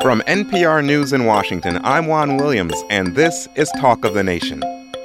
From NPR News in Washington, I'm Juan Williams, and this is Talk of the Nation.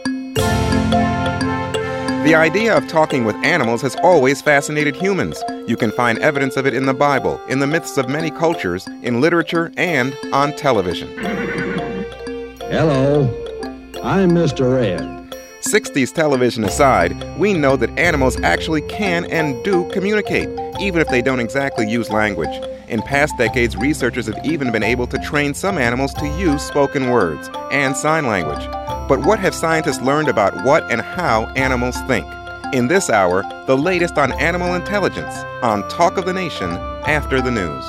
The idea of talking with animals has always fascinated humans. You can find evidence of it in the Bible, in the myths of many cultures, in literature, and on television. Hello, I'm Mr. Red. 60s television aside, we know that animals actually can and do communicate, even if they don't exactly use language. In past decades, researchers have even been able to train some animals to use spoken words and sign language. But what have scientists learned about what and how animals think? In this hour, the latest on animal intelligence on Talk of the Nation after the news.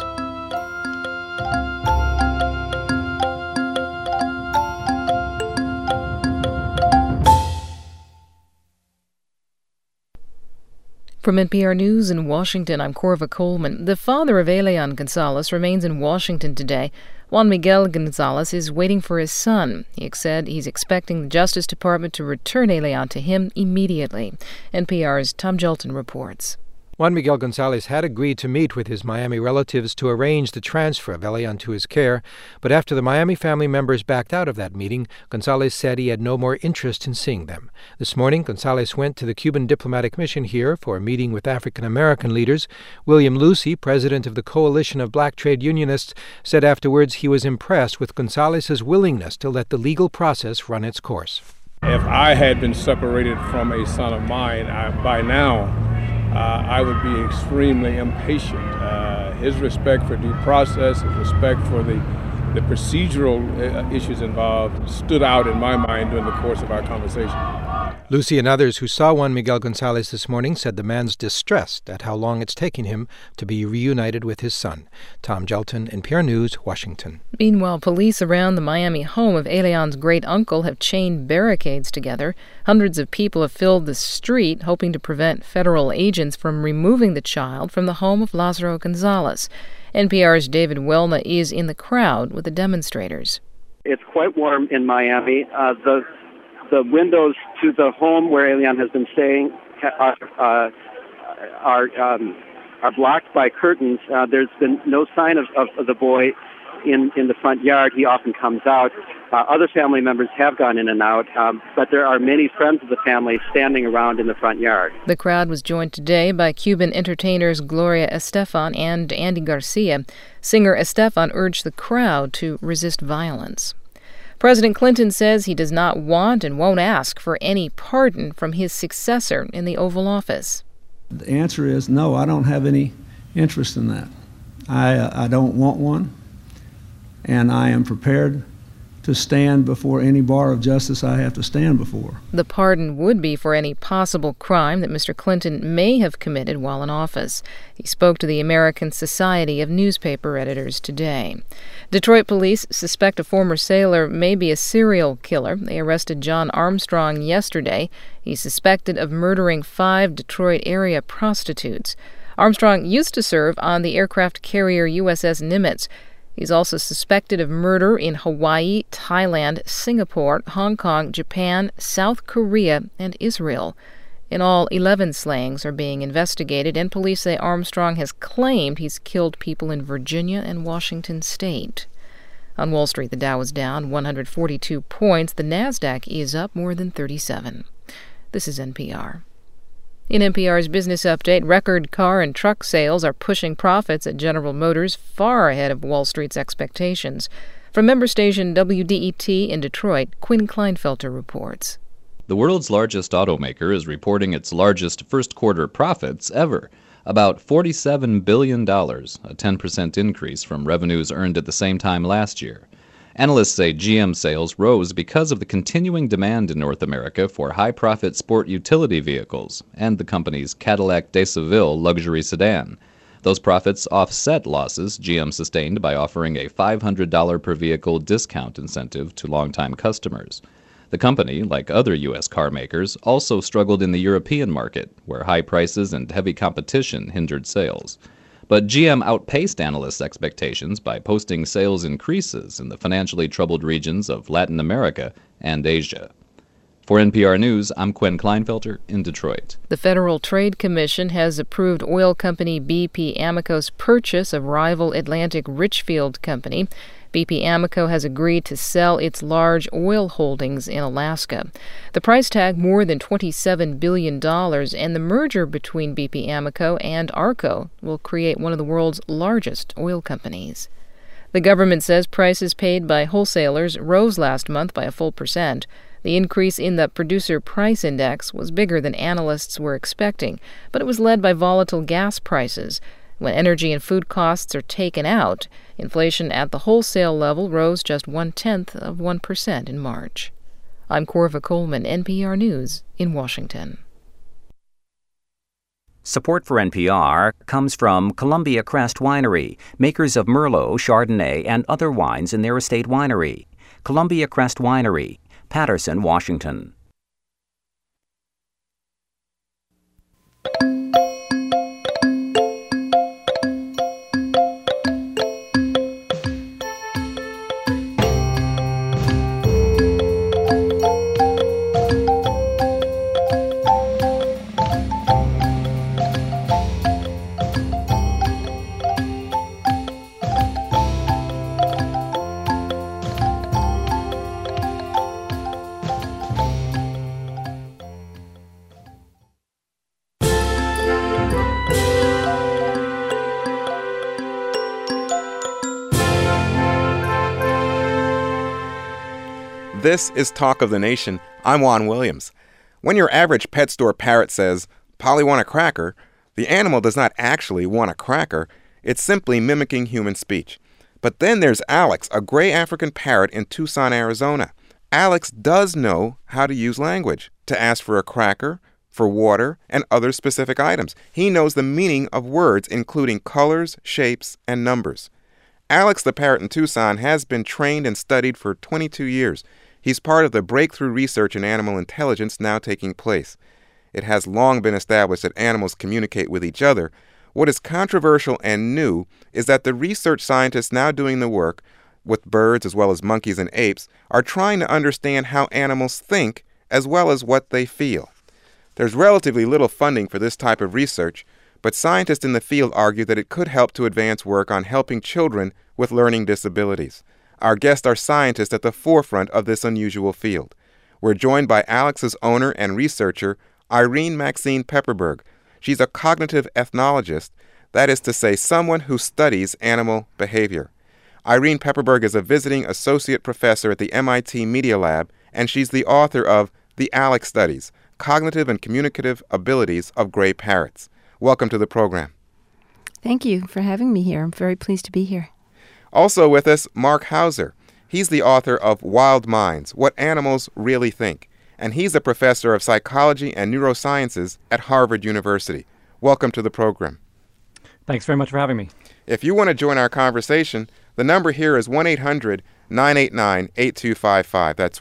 From NPR News in Washington, I'm Corva Coleman. The father of Elian Gonzalez remains in Washington today. Juan Miguel Gonzalez is waiting for his son. He said he's expecting the Justice Department to return Elian to him immediately. NPR's Tom Jelton reports. Juan Miguel Gonzalez had agreed to meet with his Miami relatives to arrange the transfer of Elian to his care, but after the Miami family members backed out of that meeting, Gonzalez said he had no more interest in seeing them. This morning, Gonzalez went to the Cuban diplomatic mission here for a meeting with African-American leaders. William Lucy, president of the Coalition of Black Trade Unionists, said afterwards he was impressed with Gonzalez's willingness to let the legal process run its course. If I had been separated from a son of mine, by now, I would be extremely impatient. His respect for due process, his respect for the procedural issues involved stood out in my mind during the course of our conversation. Lucy and others who saw Juan Miguel Gonzalez this morning said the man's distressed at how long it's taking him to be reunited with his son. Tom Jelton, NPR News, Washington. Meanwhile, police around the Miami home of Elian's great-uncle have chained barricades together. Hundreds of people have filled the street, hoping to prevent federal agents from removing the child from the home of Lázaro Gonzalez. NPR's David Welna is in the crowd with the demonstrators. It's quite warm in Miami. The windows to the home where Elian has been staying are blocked by curtains. There's been no sign of the boy in the front yard. He often comes out. Other family members have gone in and out, but there are many friends of the family standing around in the front yard. The crowd was joined today by Cuban entertainers Gloria Estefan and Andy Garcia. Singer Estefan urged the crowd to resist violence. President Clinton says he does not want and won't ask for any pardon from his successor in the Oval Office. The answer is no, I don't have any interest in that. I don't want one, and I am prepared to stand before any bar of justice I have to stand before. The pardon would be for any possible crime that Mr. Clinton may have committed while in office. He spoke to the American Society of Newspaper Editors today. Detroit police suspect a former sailor may be a serial killer. They arrested John Armstrong yesterday. He's suspected of murdering 5 Detroit area prostitutes. Armstrong used to serve on the aircraft carrier USS Nimitz. He's also suspected of murder in Hawaii, Thailand, Singapore, Hong Kong, Japan, South Korea, and Israel. In all, 11 slayings are being investigated, and police say Armstrong has claimed he's killed people in Virginia and Washington state. On Wall Street, the Dow is down 142 points. The Nasdaq is up more than 37. This is NPR. In NPR's Business Update, record car and truck sales are pushing profits at General Motors far ahead of Wall Street's expectations. From member station WDET in Detroit, Quinn Kleinfelter reports. The world's largest automaker is reporting its largest first-quarter profits ever, about $47 billion, a 10% increase from revenues earned at the same time last year. Analysts say GM sales rose because of the continuing demand in North America for high-profit sport utility vehicles and the company's Cadillac DeSeville luxury sedan. Those profits offset losses GM sustained by offering a $500 per vehicle discount incentive to longtime customers. The company, like other U.S. car makers, also struggled in the European market, where high prices and heavy competition hindered sales. But GM outpaced analysts' expectations by posting sales increases in the financially troubled regions of Latin America and Asia. For NPR News, I'm Quinn Kleinfelter in Detroit. The Federal Trade Commission has approved oil company BP Amoco's purchase of rival Atlantic Richfield Company. BP Amoco has agreed to sell its large oil holdings in Alaska. The price tag more than $27 billion, and the merger between BP Amoco and ARCO will create one of the world's largest oil companies. The government says prices paid by wholesalers rose last month by a full percent. The increase in the Producer Price Index was bigger than analysts were expecting, but it was led by volatile gas prices. When energy and food costs are taken out, inflation at the wholesale level rose just 0.1% in March. I'm Corva Coleman, NPR News in Washington. Support for NPR comes from Columbia Crest Winery, makers of Merlot, Chardonnay, and other wines in their estate winery. Columbia Crest Winery, Patterson, Washington. This is Talk of the Nation. I'm Juan Williams. When your average pet store parrot says, "Polly want a cracker," the animal does not actually want a cracker. It's simply mimicking human speech. But then there's Alex, a gray African parrot in Tucson, Arizona. Alex does know how to use language to ask for a cracker, for water, and other specific items. He knows the meaning of words, including colors, shapes, and numbers. Alex the parrot in Tucson has been trained and studied for 22 years. He's part of the breakthrough research in animal intelligence now taking place. It has long been established that animals communicate with each other. What is controversial and new is that the research scientists now doing the work with birds as well as monkeys and apes are trying to understand how animals think as well as what they feel. There's relatively little funding for this type of research, but scientists in the field argue that it could help to advance work on helping children with learning disabilities. Our guests are scientists at the forefront of this unusual field. We're joined by Alex's owner and researcher, Irene Maxine Pepperberg. She's a cognitive ethnologist, that is to say, someone who studies animal behavior. Irene Pepperberg is a visiting associate professor at the MIT Media Lab, and she's the author of The Alex Studies, Cognitive and Communicative Abilities of Gray Parrots. Welcome to the program. Thank you for having me here. I'm very pleased to be here. Also with us, Mark Hauser. He's the author of Wild Minds, What Animals Really Think, and he's a professor of psychology and neurosciences at Harvard University. Welcome to the program. Thanks very much for having me. If you want to join our conversation, the number here is 1-800-989-8255. That's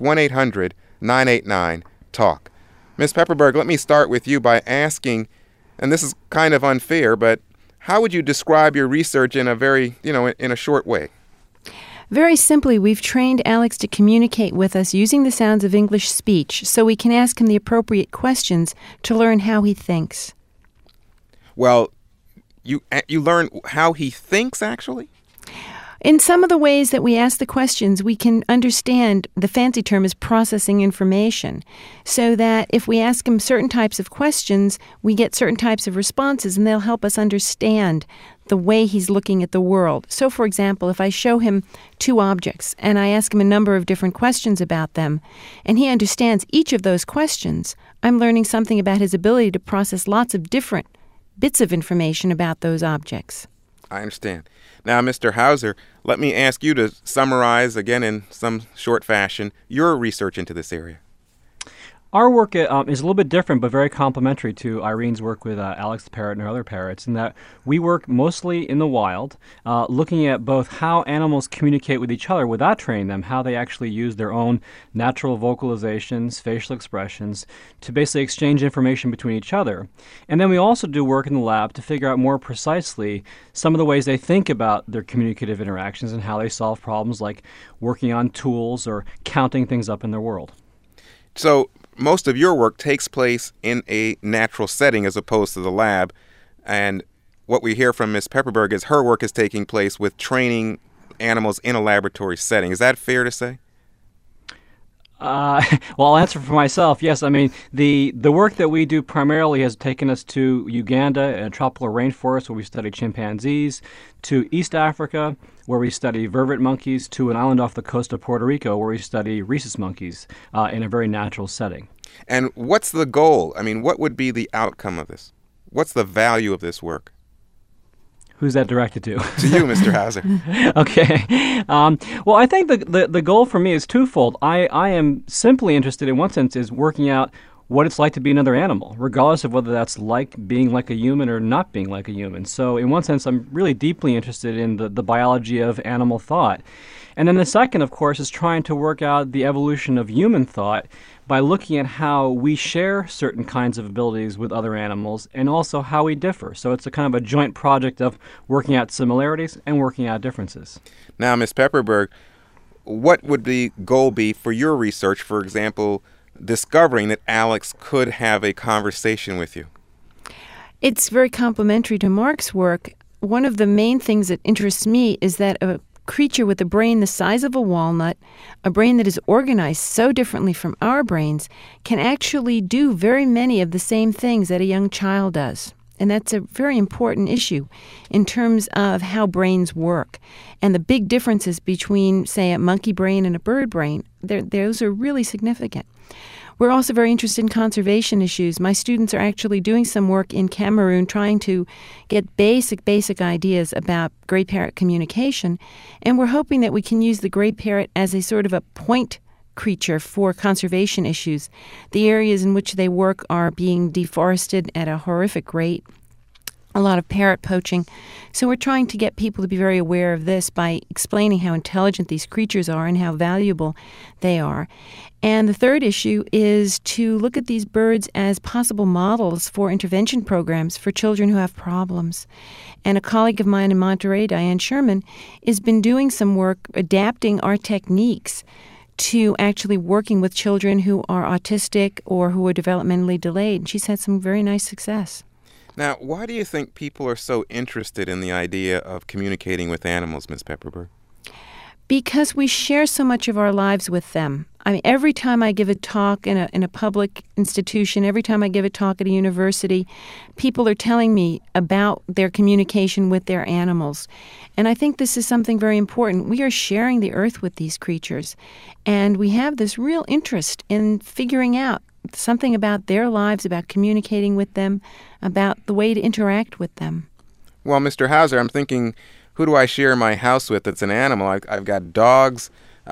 1-800-989-TALK. Ms. Pepperberg, let me start with you by asking, and this is kind of unfair, but how would you describe your research in a in a short way? Very simply, we've trained Alex to communicate with us using the sounds of English speech so we can ask him the appropriate questions to learn how he thinks. Well, you learn how he thinks, actually? In some of the ways that we ask the questions, we can understand, the fancy term is processing information, so that if we ask him certain types of questions, we get certain types of responses, and they'll help us understand the way he's looking at the world. So, for example, if I show him two objects, and I ask him a number of different questions about them, and he understands each of those questions, I'm learning something about his ability to process lots of different bits of information about those objects. I understand. Now, Mr. Hauser, let me ask you to summarize, again in some short fashion, your research into this area. Our work is a little bit different, but very complementary to Irene's work with Alex the parrot and her other parrots, in that we work mostly in the wild, looking at both how animals communicate with each other without training them, how they actually use their own natural vocalizations, facial expressions, to basically exchange information between each other. And then we also do work in the lab to figure out more precisely some of the ways they think about their communicative interactions and how they solve problems like working on tools or counting things up in their world. So, most of your work takes place in a natural setting as opposed to the lab. And what we hear from Ms. Pepperberg is her work is taking place with training animals in a laboratory setting. Is that fair to say? Well, I'll answer for myself. Yes, I mean, the work that we do primarily has taken us to Uganda and a tropical rainforest where we study chimpanzees, to East Africa where we study vervet monkeys, to an island off the coast of Puerto Rico where we study rhesus monkeys in a very natural setting. And what's the goal? I mean, what would be the outcome of this? What's the value of this work? Who's that directed to? To you, Mr. Hauser. Okay. Well, I think the goal for me is twofold. I am simply interested, in one sense, is working out what it's like to be another animal, regardless of whether that's like being like a human or not being like a human. So in one sense, I'm really deeply interested in the biology of animal thought. And then the second, of course, is trying to work out the evolution of human thought by looking at how we share certain kinds of abilities with other animals and also how we differ. So it's a kind of a joint project of working out similarities and working out differences. Now, Ms. Pepperberg, what would the goal be for your research, for example, discovering that Alex could have a conversation with you? It's very complementary to Mark's work. One of the main things that interests me is that a creature with a brain the size of a walnut, a brain that is organized so differently from our brains, can actually do very many of the same things that a young child does. And that's a very important issue in terms of how brains work. And the big differences between, say, a monkey brain and a bird brain, those are really significant. We're also very interested in conservation issues. My students are actually doing some work in Cameroon trying to get basic ideas about gray parrot communication, and we're hoping that we can use the gray parrot as a sort of a point creature for conservation issues. The areas in which they work are being deforested at a horrific rate. A lot of parrot poaching. So we're trying to get people to be very aware of this by explaining how intelligent these creatures are and how valuable they are. And the third issue is to look at these birds as possible models for intervention programs for children who have problems. And a colleague of mine in Monterey, Diane Sherman, has been doing some work adapting our techniques to actually working with children who are autistic or who are developmentally delayed. And she's had some very nice success. Now, why do you think people are so interested in the idea of communicating with animals, Ms. Pepperberg? Because we share so much of our lives with them. I mean, every time I give a talk in a public institution, every time I give a talk at a university, people are telling me about their communication with their animals. And I think this is something very important. We are sharing the earth with these creatures, and we have this real interest in figuring out something about their lives, about communicating with them, about the way to interact with them. Well, Mr. Hauser, I'm thinking, who do I share my house with that's an animal? I've got dogs,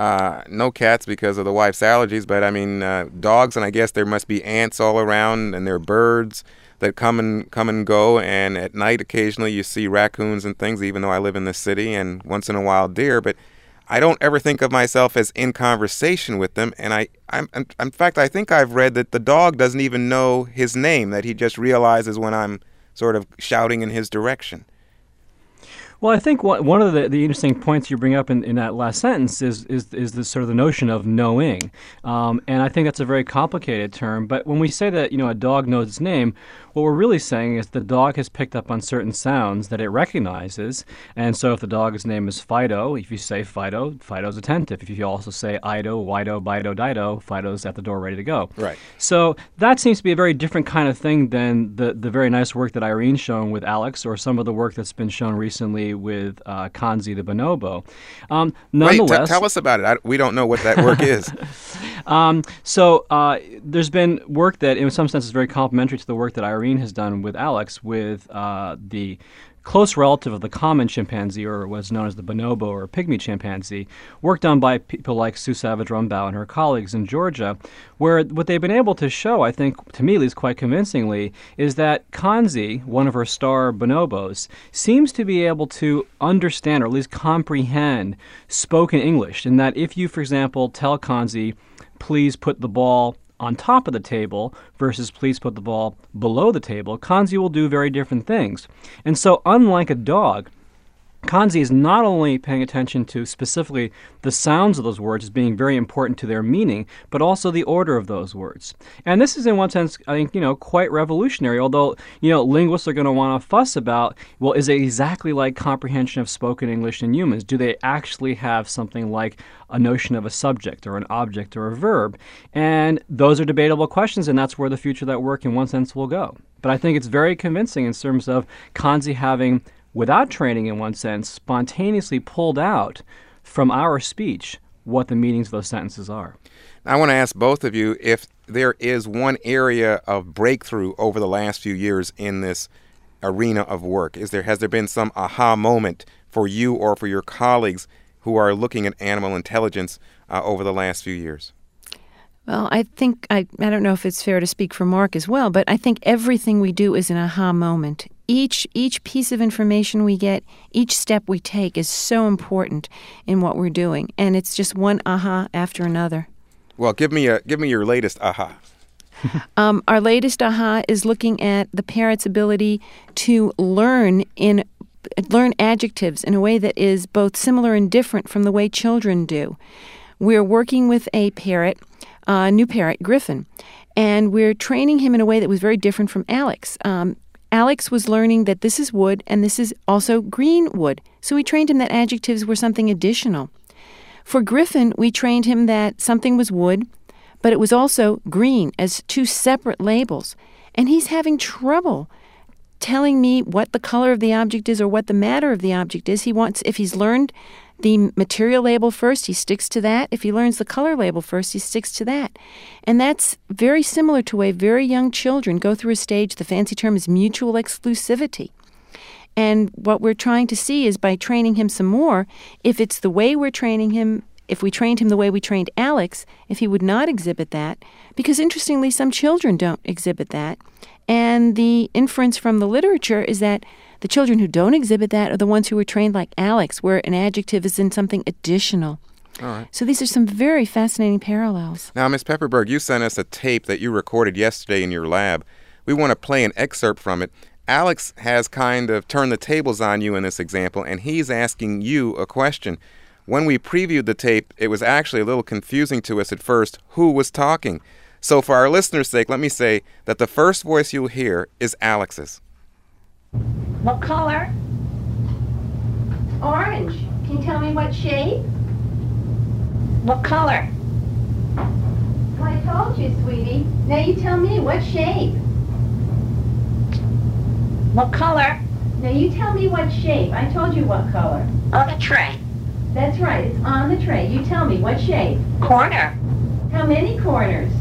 no cats because of the wife's allergies, but I mean dogs, and I guess there must be ants all around, and there are birds that come and go, and at night occasionally you see raccoons and things, even though I live in the city, and once in a while deer, but I don't ever think of myself as in conversation with them, and in fact, I think I've read that the dog doesn't even know his name, that he just realizes when I'm sort of shouting in his direction. Well, I think one of the interesting points you bring up in that last sentence is this sort of the notion of knowing, and I think that's a very complicated term. But when we say that a dog knows its name, what we're really saying is the dog has picked up on certain sounds that it recognizes, and so if the dog's name is Fido, if you say Fido, Fido's attentive. If you also say Ido, Wido, Bido, Dido, Fido's at the door ready to go. Right. So that seems to be a very different kind of thing than the very nice work that Irene's shown with Alex, or some of the work that's been shown recently with Kanzi the bonobo. Nonetheless, wait, tell us about it. We don't know what that work is. So there's been work that, in some sense, is very complementary to the work that Irene has done with Alex with the close relative of the common chimpanzee, or what's known as the bonobo or pygmy chimpanzee, work done by people like Sue Savage-Rumbaugh and her colleagues in Georgia, where what they've been able to show, I think, to me at least quite convincingly, is that Kanzi, one of her star bonobos, seems to be able to understand or at least comprehend spoken English, and that if you, for example, tell Kanzi, please put the ball on top of the table versus please put the ball below the table, Kanzi will do very different things. And so unlike a dog, Kanzi is not only paying attention to specifically the sounds of those words as being very important to their meaning, but also the order of those words. And this is in one sense, I think, quite revolutionary, although, linguists are going to want to fuss about, well, is it exactly like comprehension of spoken English in humans? Do they actually have something like a notion of a subject or an object or a verb? And those are debatable questions, and that's where the future of that work in one sense will go. But I think it's very convincing in terms of Kanzi having, without training in one sense, spontaneously pulled out from our speech what the meanings of those sentences are. I want to ask both of you if there is one area of breakthrough over the last few years in this arena of work. Has there been some aha moment for you or for your colleagues who are looking at animal intelligence over the last few years? Well, I think, I don't know if it's fair to speak for Mark as well, but I think everything we do is an aha moment. Each piece of information we get, each step we take is so important in what we're doing, and it's just one aha after another. Well, give me your latest aha. Our latest aha is looking at the parrot's ability to learn adjectives in a way that is both similar and different from the way children do. We're working with a parrot, a new parrot, Griffin, and we're training him in a way that was very different from Alex. Alex was learning that this is wood and this is also green wood, so we trained him that adjectives were something additional. For Griffin, we trained him that something was wood, but it was also green as two separate labels, and he's having trouble telling me what the color of the object is or what the matter of the object is. If he's learned the material label first, he sticks to that. If he learns the color label first, he sticks to that. And that's very similar to the way very young children go through a stage, the fancy term is mutual exclusivity. And what we're trying to see is by training him some more, if it's the way we're training him, if we trained him the way we trained Alex, if he would not exhibit that, because interestingly, some children don't exhibit that. And the inference from the literature is that the children who don't exhibit that are the ones who were trained like Alex, where an adjective is in something additional. All right. So these are some very fascinating parallels. Now, Ms. Pepperberg, you sent us a tape that you recorded yesterday in your lab. We want to play an excerpt from it. Alex has kind of turned the tables on you in this example, and he's asking you a question. When we previewed the tape, it was actually a little confusing to us at first who was talking. So for our listeners' sake, let me say that the first voice you'll hear is Alex's. What color? Orange. Can you tell me what shape? What color? Well, I told you, sweetie. Now you tell me what shape. What color? Now you tell me what shape. I told you what color. On the tray. That's right. It's on the tray. You tell me what shape. Corner. How many corners?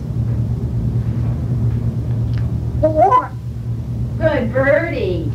4. Good birdie.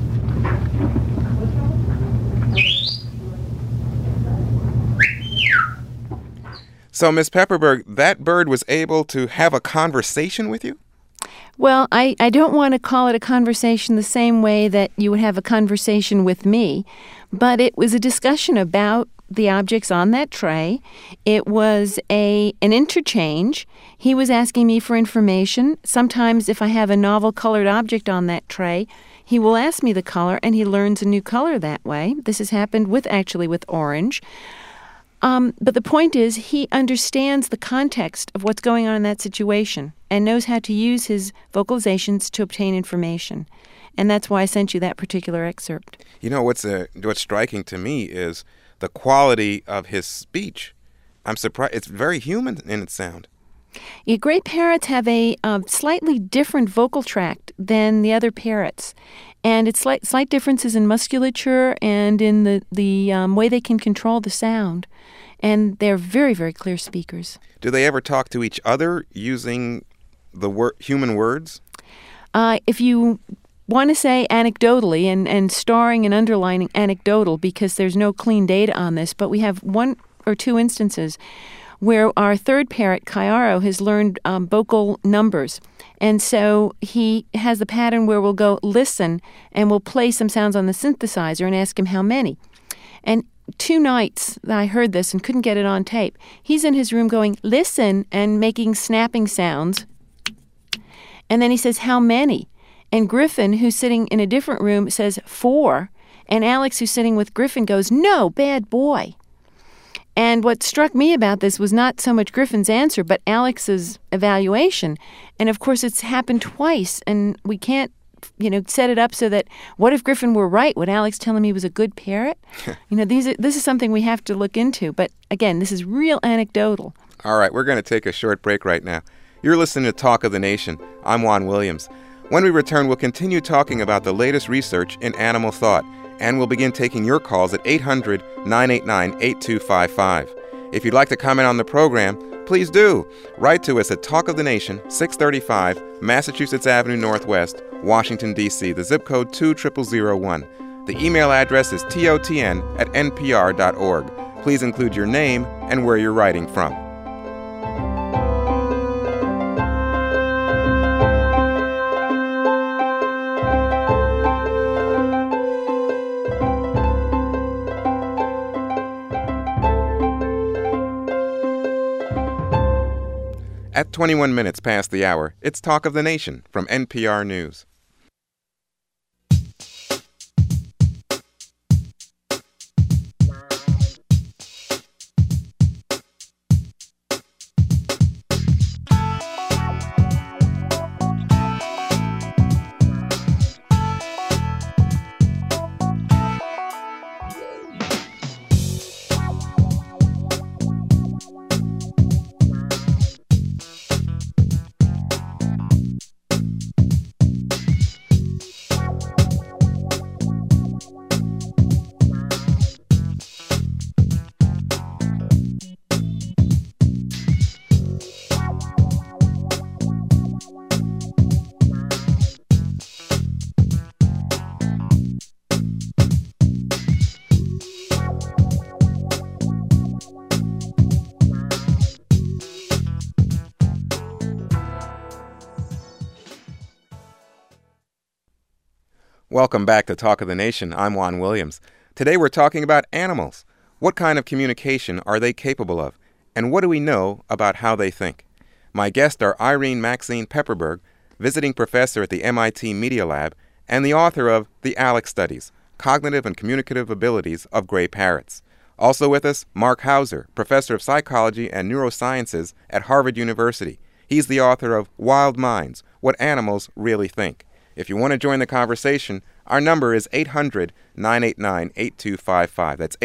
So, Ms. Pepperberg, that bird was able to have a conversation with you? Well, I don't want to call it a conversation the same way that you would have a conversation with me, but it was a discussion about the objects on that tray. It was an interchange. He was asking me for information. Sometimes if I have a novel colored object on that tray, he will ask me the color, and he learns a new color that way. This has happened with orange. But the point is, he understands the context of what's going on in that situation and knows how to use his vocalizations to obtain information. And that's why I sent you that particular excerpt. You know, what's striking to me is the quality of his speech. I'm surprised. It's very human in its sound. Yeah, great parrots have a slightly different vocal tract than the other parrots. And it's slight differences in musculature and in the way they can control the sound. And they're very, very clear speakers. Do they ever talk to each other using the human words? If you want to say anecdotally, and starring and underlining anecdotal because there's no clean data on this, but we have 1 or 2 instances where our third parrot, Kaiaro, has learned vocal numbers. And so he has the pattern where we'll go listen and we'll play some sounds on the synthesizer and ask him how many. And 2 nights that I heard this and couldn't get it on tape, he's in his room going, listen, and making snapping sounds. And then he says, how many? And Griffin, who's sitting in a different room, says 4. And Alex, who's sitting with Griffin, goes, "No, bad boy." And what struck me about this was not so much Griffin's answer, but Alex's evaluation. And of course, it's happened twice, and we can't, set it up so that what if Griffin were right? Would Alex tell him he was a good parrot? This is something we have to look into. But again, this is real anecdotal. All right, we're going to take a short break right now. You're listening to Talk of the Nation. I'm Juan Williams. When we return, we'll continue talking about the latest research in animal thought, and we'll begin taking your calls at 800-989-8255. If you'd like to comment on the program, please do. Write to us at Talk of the Nation, 635 Massachusetts Avenue Northwest, Washington, D.C., the zip code 20001. The email address is totn@npr.org. Please include your name and where you're writing from. At 21 minutes past the hour, it's Talk of the Nation from NPR News. Welcome back to Talk of the Nation. I'm Juan Williams. Today we're talking about animals. What kind of communication are they capable of? And what do we know about how they think? My guests are Irene Maxine Pepperberg, visiting professor at the MIT Media Lab, and the author of The ALEC Studies, Cognitive and Communicative Abilities of Gray Parrots. Also with us, Mark Hauser, professor of psychology and neurosciences at Harvard University. He's the author of Wild Minds, What Animals Really Think. If you want to join the conversation, our number is 800-989-8255. That's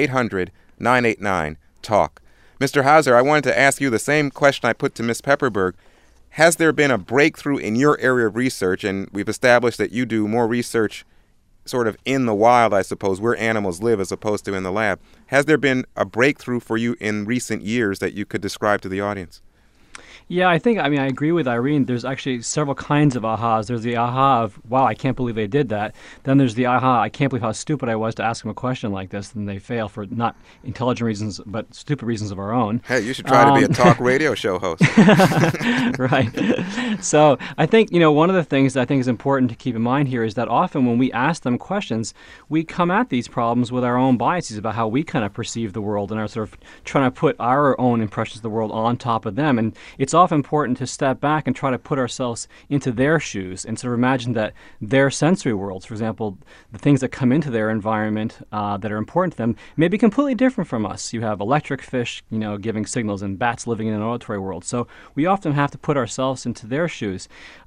800-989-TALK. Mr. Hauser, I wanted to ask you the same question I put to Ms. Pepperberg. Has there been a breakthrough in your area of research, and we've established that you do more research sort of in the wild, I suppose, where animals live as opposed to in the lab. Has there been a breakthrough for you in recent years that you could describe to the audience? Yeah, I agree with Irene. There's actually several kinds of ahas. There's the aha of, wow, I can't believe they did that. Then there's the aha, I can't believe how stupid I was to ask them a question like this. And they fail for not intelligent reasons, but stupid reasons of our own. Hey, you should try to be a talk radio show host. Right. So I think, one of the things that I think is important to keep in mind here is that often when we ask them questions, we come at these problems with our own biases about how we kind of perceive the world and are sort of trying to put our own impressions of the world on top of them. And it's often important to step back and try to put ourselves into their shoes and sort of imagine that their sensory worlds, for example, the things that come into their environment that are important to them, may be completely different from us. You have electric fish, giving signals, and bats living in an auditory world. So we often have to put ourselves into their shoes.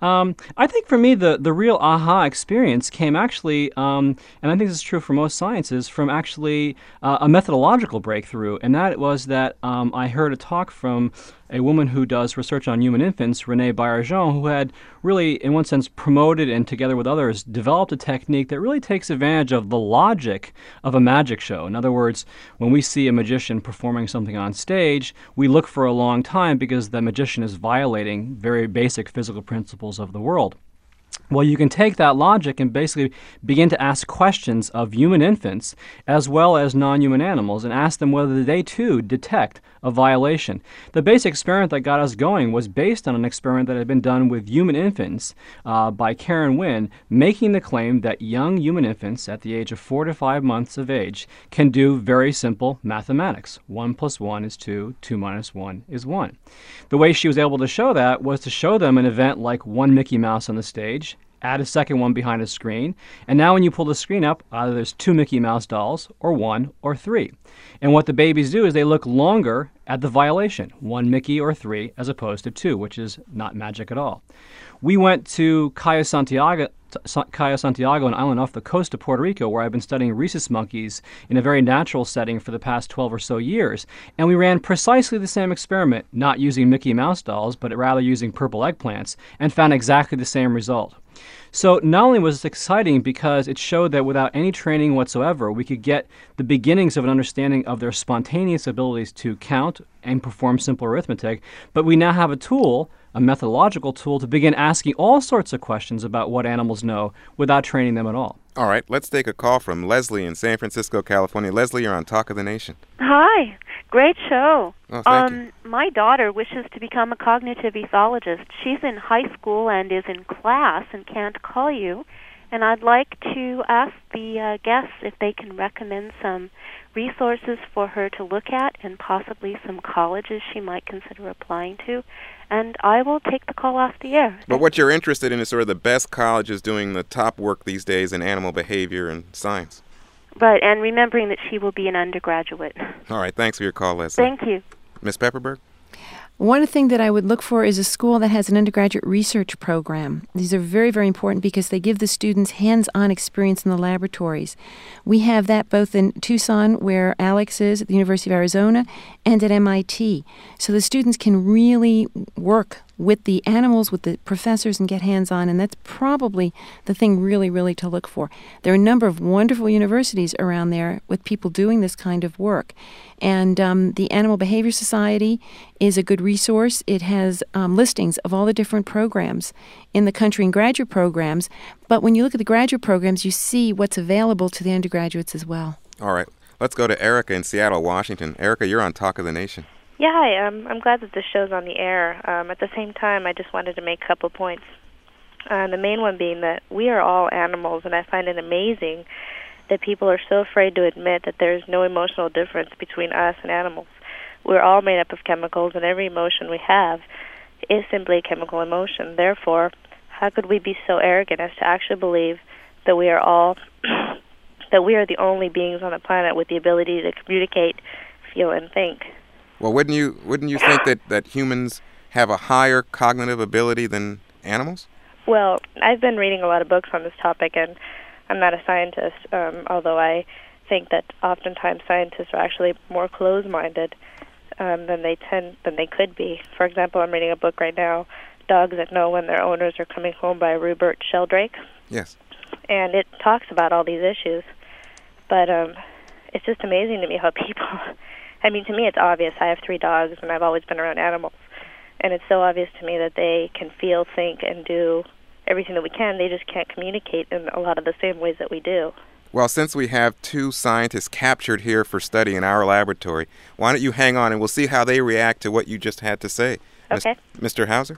I think for me, the real aha experience came actually, and I think this is true for most sciences, from actually a methodological breakthrough, and that was that I heard a talk from a woman who does research on human infants, Renée Baillargeon, who had really, in one sense, promoted and together with others, developed a technique that really takes advantage of the logic of a magic show. In other words, when we see a magician performing something on stage, we look for a long time because the magician is violating very basic physical principles of the world. Well, you can take that logic and basically begin to ask questions of human infants as well as non-human animals and ask them whether they too detect a violation. The basic experiment that got us going was based on an experiment that had been done with human infants by Karen Wynn, making the claim that young human infants at the age of 4 to 5 months of age can do very simple mathematics. 1 + 1 is 2, 2 - 1 is 1. The way she was able to show that was to show them an event like one Mickey Mouse on the stage, add a second one behind a screen, and now when you pull the screen up, either there's 2 Mickey Mouse dolls, or 1 or 3. And what the babies do is they look longer at the violation, 1 Mickey or 3, as opposed to 2, which is not magic at all. We went to Cayo Santiago, an island off the coast of Puerto Rico, where I've been studying rhesus monkeys in a very natural setting for the past 12 or so years. And we ran precisely the same experiment, not using Mickey Mouse dolls, but rather using purple eggplants, and found exactly the same result. So not only was it exciting because it showed that without any training whatsoever, we could get the beginnings of an understanding of their spontaneous abilities to count and perform simple arithmetic, but we now have a tool, a methodological tool, to begin asking all sorts of questions about what animals know without training them at all. All right, let's take a call from Leslie in San Francisco, California. Leslie, you're on Talk of the Nation. Hi. Great show. Oh, thank you. My daughter wishes to become a cognitive ethologist. She's in high school and is in class and can't call you. And I'd like to ask the guests if they can recommend some resources for her to look at and possibly some colleges she might consider applying to. And I will take the call off the air. But what you're interested in is sort of the best colleges doing the top work these days in animal behavior and science. Right, and remembering that she will be an undergraduate. All right, thanks for your call, Leslie. Thank you. Ms. Pepperberg? One thing that I would look for is a school that has an undergraduate research program. These are very, very important because they give the students hands-on experience in the laboratories. We have that both in Tucson, where Alex is, at the University of Arizona, and at MIT. So the students can really work with the animals, with the professors, and get hands-on, and that's probably the thing really, really to look for. There are a number of wonderful universities around there with people doing this kind of work. And the Animal Behavior Society is a good resource. It has listings of all the different programs in the country and graduate programs. But when you look at the graduate programs, you see what's available to the undergraduates as well. All right. Let's go to Erica in Seattle, Washington. Erica, you're on Talk of the Nation. Yeah, hi. I'm glad that this show's on the air. At the same time, I just wanted to make a couple points. The main one being that we are all animals, and I find it amazing that people are so afraid to admit that there's no emotional difference between us and animals. We're all made up of chemicals, and every emotion we have is simply a chemical emotion. Therefore, how could we be so arrogant as to actually believe that we are all that we are the only beings on the planet with the ability to communicate, feel, and think? Well, wouldn't you think that humans have a higher cognitive ability than animals? Well, I've been reading a lot of books on this topic, and I'm not a scientist, although I think that oftentimes scientists are actually more closed-minded than they could be. For example, I'm reading a book right now, Dogs That Know When Their Owners Are Coming Home, by Rupert Sheldrake. Yes. And it talks about all these issues. But it's just amazing to me how people... I mean, to me it's obvious. I have 3 dogs, and I've always been around animals. And it's so obvious to me that they can feel, think, and do everything that we can. They just can't communicate in a lot of the same ways that we do. Well, since we have 2 scientists captured here for study in our laboratory, why don't you hang on and we'll see how they react to what you just had to say. Okay. Mr. Hauser?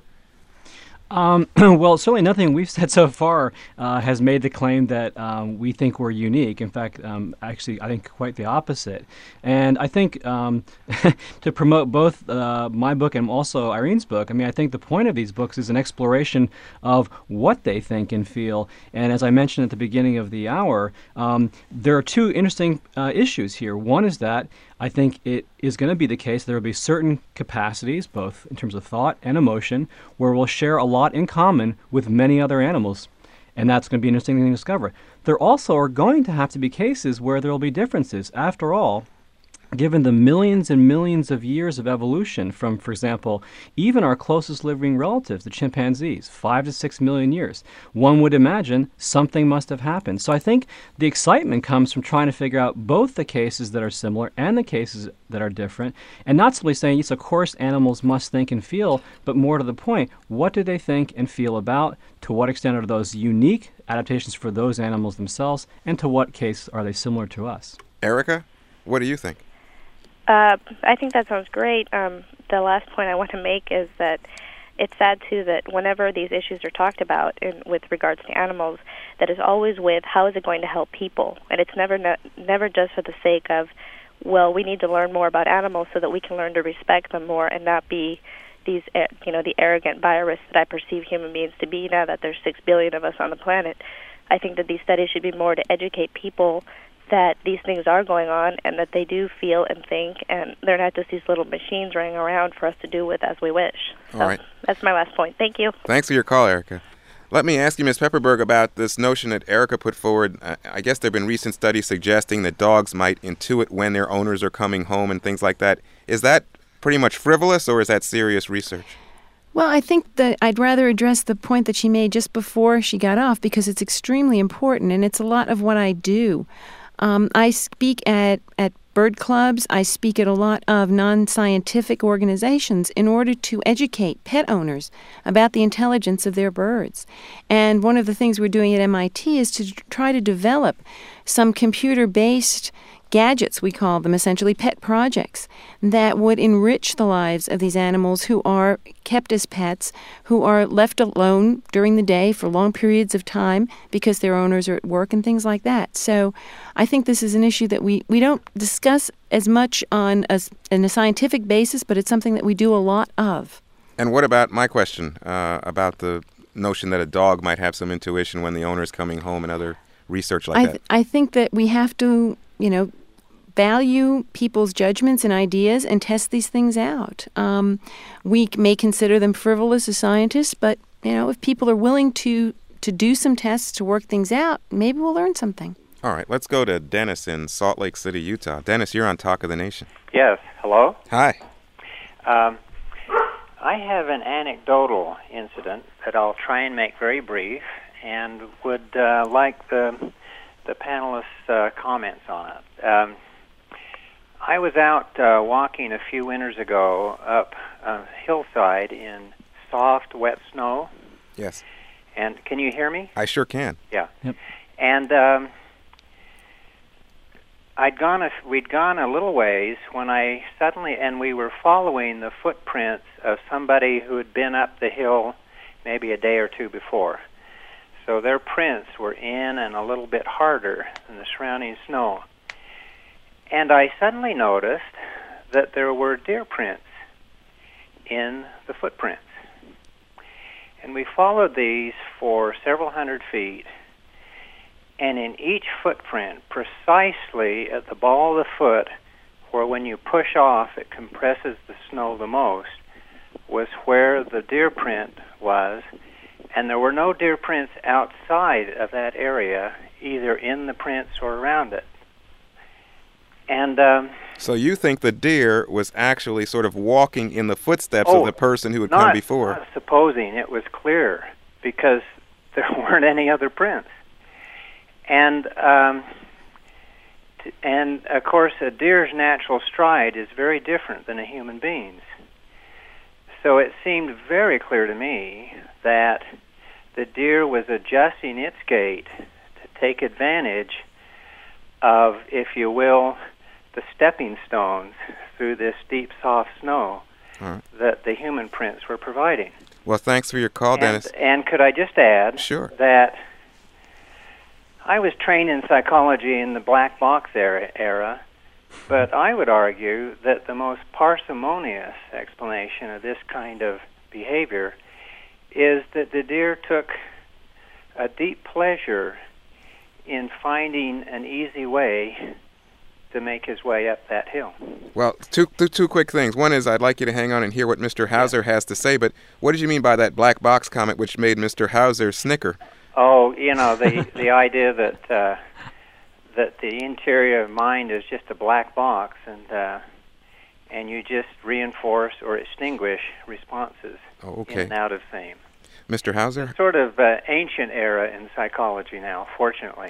Well, certainly nothing we've said so far has made the claim that we think we're unique. In fact, actually, I think quite the opposite. And I think to promote both my book and also Irene's book, I mean, I think the point of these books is an exploration of what they think and feel. And as I mentioned at the beginning of the hour, there are 2 interesting issues here. One is that I think it is going to be the case there will be certain capacities, both in terms of thought and emotion, where we'll share a lot in common with many other animals. And that's going to be an interesting thing to discover. There also are going to have to be cases where there will be differences. After all, given the millions and millions of years of evolution from, for example, even our closest living relatives, the chimpanzees, 5 to 6 million years, one would imagine something must have happened. So I think the excitement comes from trying to figure out both the cases that are similar and the cases that are different, and not simply saying, yes, of course animals must think and feel, but more to the point, what do they think and feel about? To what extent are those unique adaptations for those animals themselves, and to what case are they similar to us? Erica, what do you think? I think that sounds great. The last point I want to make is that it's sad, too, that whenever these issues are talked about with regards to animals, that is always with how is it going to help people. And it's never just for the sake of, well, we need to learn more about animals so that we can learn to respect them more and not be these, the arrogant virus that I perceive human beings to be now that there's 6 billion of us on the planet. I think that these studies should be more to educate people that these things are going on and that they do feel and think, and they're not just these little machines running around for us to do with as we wish. So All right. That's my last point. Thank you. Thanks for your call, Erica. Let me ask you, Ms. Pepperberg, about this notion that Erica put forward. I guess there have been recent studies suggesting that dogs might intuit when their owners are coming home and things like that. Is that pretty much frivolous, or is that serious research? Well, I think that I'd rather address the point that she made just before she got off, because it's extremely important, and it's a lot of what I do. I speak at bird clubs. I speak at a lot of non-scientific organizations in order to educate pet owners about the intelligence of their birds. And one of the things we're doing at MIT is to try to develop some computer-based gadgets, we call them, essentially pet projects, that would enrich the lives of these animals who are kept as pets, who are left alone during the day for long periods of time because their owners are at work and things like that. So I think this is an issue that we don't discuss as much on a scientific basis, but it's something that we do a lot of. And what about my question about the notion that a dog might have some intuition when the owner is coming home and other research like that? I think that we have to, value people's judgments and ideas and test these things out. We may consider them frivolous as scientists, but, if people are willing to do some tests to work things out, maybe we'll learn something. All right, let's go to Dennis in Salt Lake City, Utah. Dennis, you're on Talk of the Nation. Yes, hello? Hi. I have an anecdotal incident that I'll try and make very brief and would like the panelists' comments on it. I was out walking a few winters ago up a hillside in soft, wet snow. Yes. And can you hear me? I sure can. Yeah. Yep. And we'd gone a little ways when I suddenly, and we were following the footprints of somebody who had been up the hill maybe a day or two before. So their prints were in and a little bit harder than the surrounding snow. And I suddenly noticed that there were deer prints in the footprints. And we followed these for several hundred feet. And in each footprint, precisely at the ball of the foot, where when you push off it compresses the snow the most, was where the deer print was. And there were no deer prints outside of that area, either in the prints or around it. And so you think the deer was actually sort of walking in the footsteps of the person who had come before? Not supposing, it was clear, because there weren't any other prints. And of course, a deer's natural stride is very different than a human being's. So it seemed very clear to me that the deer was adjusting its gait to take advantage of, if you will, the stepping stones through this deep, soft snow that the human prints were providing. Well, thanks for your call, Dennis. And could I just add that I was trained in psychology in the black box era, but I would argue that the most parsimonious explanation of this kind of behavior is that the deer took a deep pleasure in finding an easy way to make his way up that hill. Well, two quick things. One is I'd like you to hang on and hear what Mr. Hauser has to say, but what did you mean by that black box comment which made Mr. Hauser snicker? Oh, the idea that the interior mind is just a black box, and you just reinforce or extinguish responses in and out of same. Mr. Hauser? It's sort of ancient era in psychology now, fortunately.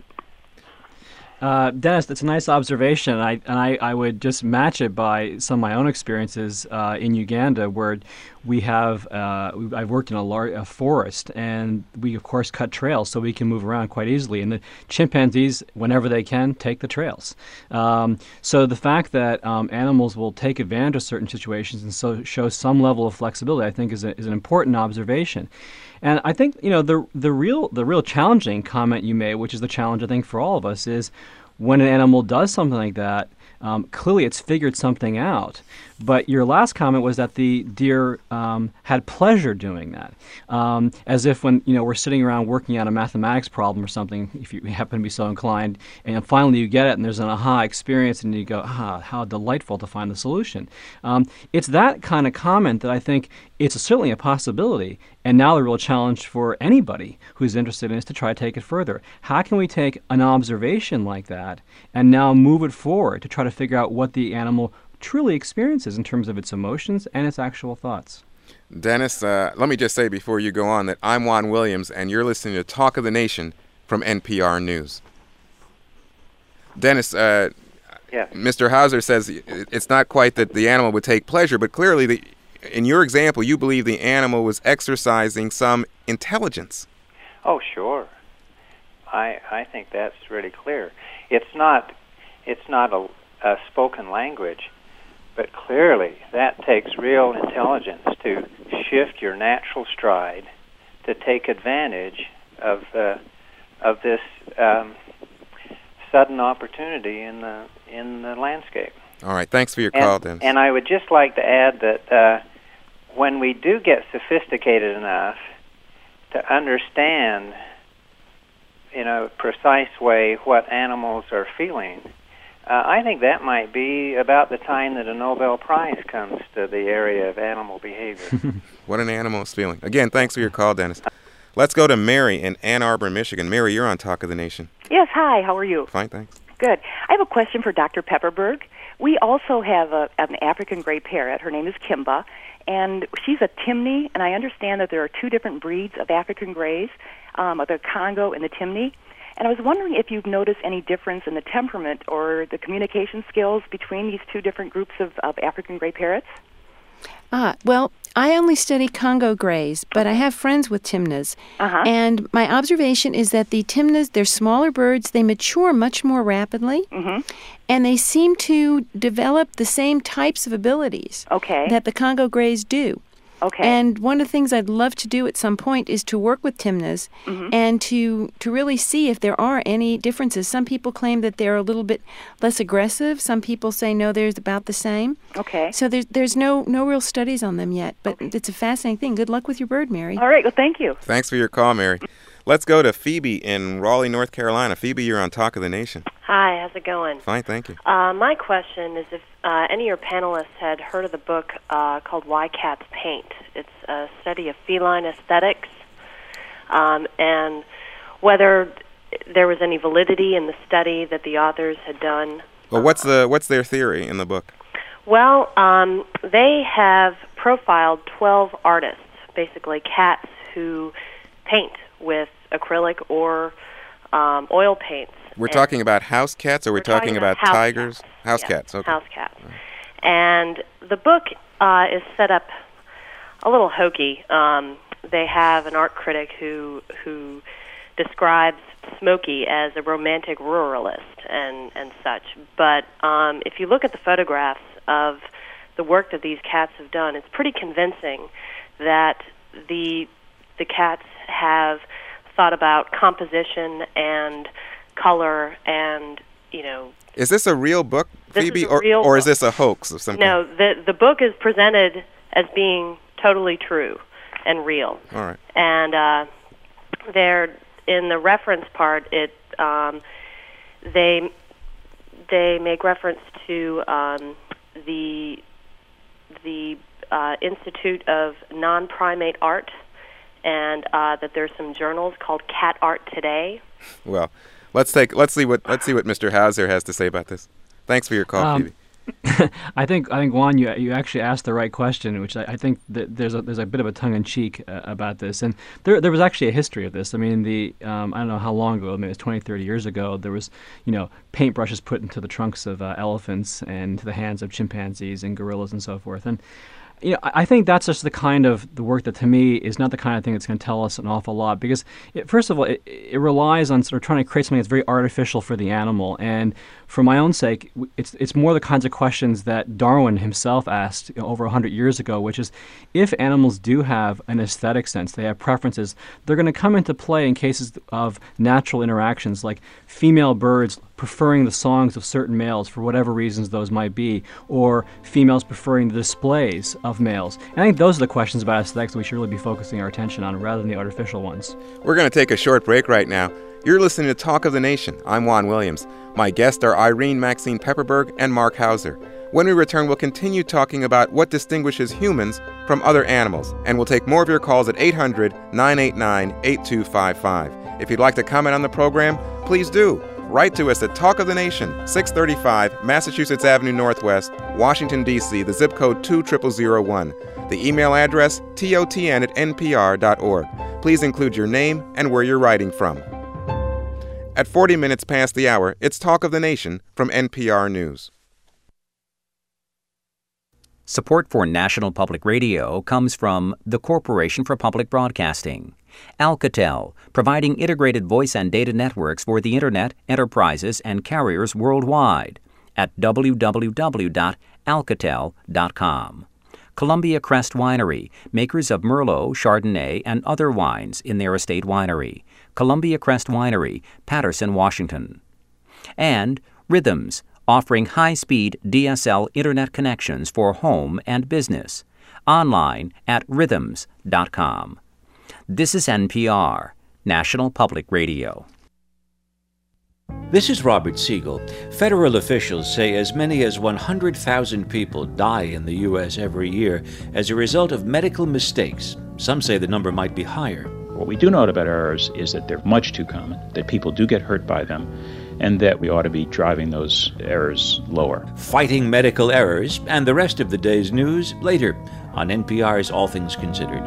Dennis, that's a nice observation, and I would just match it by some of my own experiences in Uganda, where we have I've worked in a forest, and we of course cut trails so we can move around quite easily. And the chimpanzees, whenever they can, take the trails. So the fact that animals will take advantage of certain situations and so show some level of flexibility, I think, is an important observation. And I think the real challenging comment you made, which is the challenge I think for all of us, is when an animal does something like that. Clearly, it's figured something out, But your last comment was that the deer had pleasure doing that, as if when we're sitting around working on a mathematics problem or something, if you happen to be so inclined, and finally you get it, and there's an aha experience, and you go, how delightful to find the solution. It's that kind of comment that I think it's certainly a possibility, and now the real challenge for anybody who's interested in it is to try to take it further. How can we take an observation like that and now move it forward to try to figure out what the animal truly experiences in terms of its emotions and its actual thoughts? Dennis, let me just say before you go on that I'm Juan Williams, and you're listening to Talk of the Nation from NPR News. Dennis, Mr. Hauser says it's not quite that the animal would take pleasure, but clearly, in your example, you believe the animal was exercising some intelligence. Oh, sure. I think that's really clear. It's not a spoken language, but clearly that takes real intelligence to shift your natural stride to take advantage of this sudden opportunity in the landscape. All right, thanks for your call, Dennis. And I would just like to add that when we do get sophisticated enough to understand in a precise way what animals are feeling, I think that might be about the time that a Nobel Prize comes to the area of animal behavior. What an animal is feeling. Again, thanks for your call, Dennis. Let's go to Mary in Ann Arbor, Michigan. Mary, you're on Talk of the Nation. Yes, hi, how are you? Fine, thanks. Good. I have a question for Dr. Pepperberg. We also have an African gray parrot. Her name is Kimba, and she's a Timney, and I understand that there are two different breeds of African grays, the Congo and the Timney. And I was wondering if you've noticed any difference in the temperament or the communication skills between these two different groups of African gray parrots? Well, I only study Congo grays, but I have friends with Timnas. And my observation is that the Timnas, they're smaller birds. They mature much more rapidly. And they seem to develop the same types of abilities that the Congo grays do. And one of the things I'd love to do at some point is to work with Timnas and to really see if there are any differences. Some people claim that they're a little bit less aggressive. Some people say, no, they're about the same. So there's no real studies on them yet, but it's a fascinating thing. Good luck with your bird, Mary. All right, well, thank you. Thanks for your call, Mary. Let's go to Phoebe in Raleigh, North Carolina. Phoebe, you're on Talk of the Nation. Hi, how's it going? Fine, thank you. My question is if any of your panelists had heard of the book called Why Cats Paint. It's a study of feline aesthetics, and whether there was any validity in the study that the authors had done. Well, what's their theory in the book? Well, they have profiled 12 artists, basically cats who paint with acrylic or oil paints. We're talking about house cats, or we're talking about tigers? House cats, okay. House cats. And the book is set up a little hokey. They have an art critic who describes Smokey as a romantic ruralist and such. But if you look at the photographs of the work that these cats have done, it's pretty convincing that the cats have thought about composition and color and, Is this a real book, Phoebe, or is this a hoax of some kind? No, the book is presented as being totally true and real. All right. And they're in the reference part. They make reference to the Institute of Non-Primate Art, and that there's some journals called Cat Art Today. Well, let's see what Mr. Hauser has to say about this. Thanks for your call, Phoebe. I think Juan, you actually asked the right question, which I think that there's a bit of a tongue-in-cheek about this, and there was actually a history of this. I mean, I don't know how long ago, maybe it was 20, 30 years ago, there was paintbrushes put into the trunks of elephants and into the hands of chimpanzees and gorillas and so forth, and I think that's just the kind of the work that, to me, is not the kind of thing that's going to tell us an awful lot, because, first of all, it relies on sort of trying to create something that's very artificial for the animal. And for my own sake, it's more the kinds of questions that Darwin himself asked over 100 years ago, which is, if animals do have an aesthetic sense, they have preferences, they're going to come into play in cases of natural interactions, like female birds preferring the songs of certain males for whatever reasons those might be, or females preferring the displays of males. And I think those are the questions about aesthetics that we should really be focusing our attention on rather than the artificial ones. We're going to take a short break right now. You're listening to Talk of the Nation. I'm Juan Williams. My guests are Irene Maxine Pepperberg and Mark Hauser. When we return, we'll continue talking about what distinguishes humans from other animals, and we'll take more of your calls at 800-989-8255. If you'd like to comment on the program, please do. Write to us at Talk of the Nation, 635 Massachusetts Avenue Northwest, Washington, D.C., the zip code 20001. The email address, totn@npr.org. Please include your name and where you're writing from. At 40 minutes past the hour, it's Talk of the Nation from NPR News. Support for National Public Radio comes from the Corporation for Public Broadcasting, Alcatel, providing integrated voice and data networks for the Internet, enterprises, and carriers worldwide at www.alcatel.com. Columbia Crest Winery, makers of Merlot, Chardonnay, and other wines in their estate winery. Columbia Crest Winery, Patterson, Washington. And Rhythms, offering high-speed DSL Internet connections for home and business. Online at rhythms.com. This is NPR, National Public Radio. This is Robert Siegel. Federal officials say as many as 100,000 people die in the U.S. every year as a result of medical mistakes. Some say the number might be higher. What we do know about errors is that they're much too common, that people do get hurt by them, and that we ought to be driving those errors lower. Fighting medical errors and the rest of the day's news later on NPR's All Things Considered.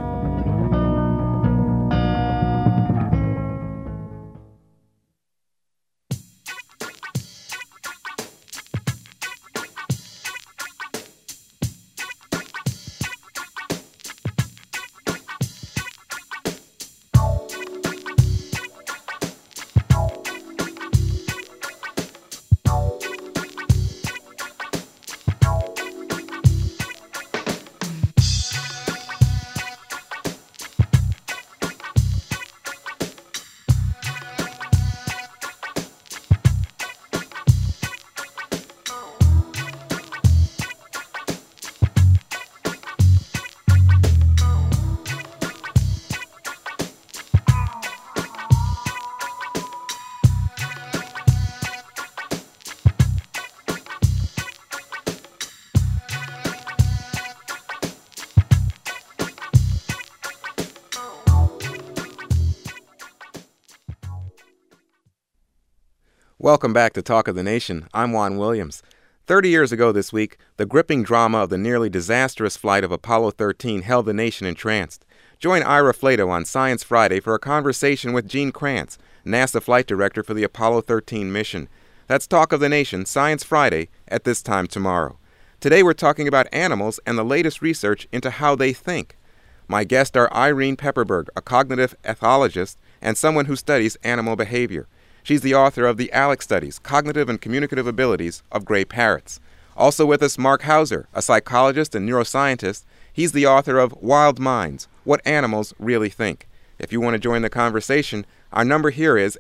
Welcome back to Talk of the Nation. I'm Juan Williams. 30 years ago this week, the gripping drama of the nearly disastrous flight of Apollo 13 held the nation entranced. Join Ira Flato on Science Friday for a conversation with Gene Kranz, NASA flight director for the Apollo 13 mission. That's Talk of the Nation, Science Friday, at this time tomorrow. Today we're talking about animals and the latest research into how they think. My guests are Irene Pepperberg, a cognitive ethologist and someone who studies animal behavior. She's the author of the ALEC Studies, Cognitive and Communicative Abilities of Gray Parrots. Also with us, Mark Hauser, a psychologist and neuroscientist. He's the author of Wild Minds, What Animals Really Think. If you want to join the conversation, our number here is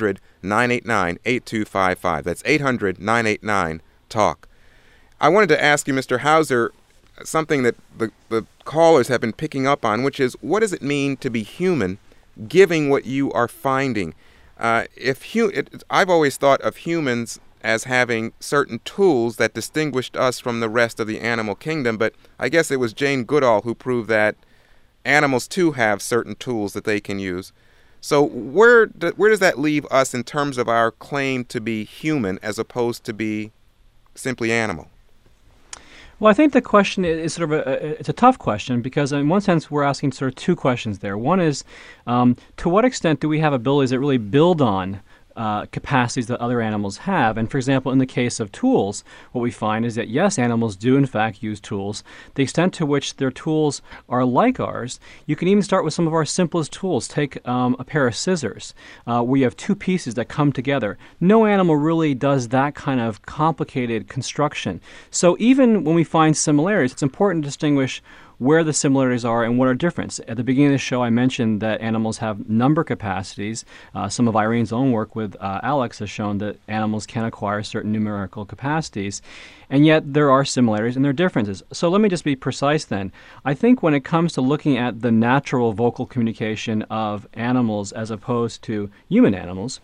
800-989-8255. That's 800-989-TALK. I wanted to ask you, Mr. Hauser, something that the callers have been picking up on, which is, what does it mean to be human, given what you are finding? I've always thought of humans as having certain tools that distinguished us from the rest of the animal kingdom, but I guess it was Jane Goodall who proved that animals too have certain tools that they can use. So where does that leave us in terms of our claim to be human as opposed to be simply animal? Well, I think the question is sort of it's a tough question because in one sense we're asking sort of two questions there. One is, to what extent do we have abilities that really build on capacities that other animals have. And for example, in the case of tools, what we find is that yes, animals do in fact use tools. The extent to which their tools are like ours, you can even start with some of our simplest tools. Take a pair of scissors where you have two pieces that come together. No animal really does that kind of complicated construction. So even when we find similarities, it's important to distinguish where the similarities are and what are different. At the beginning of the show, I mentioned that animals have number capacities. Some of Irene's own work with Alex has shown that animals can acquire certain numerical capacities, and yet there are similarities and there are differences. So let me just be precise then. I think when it comes to looking at the natural vocal communication of animals as opposed to human animals,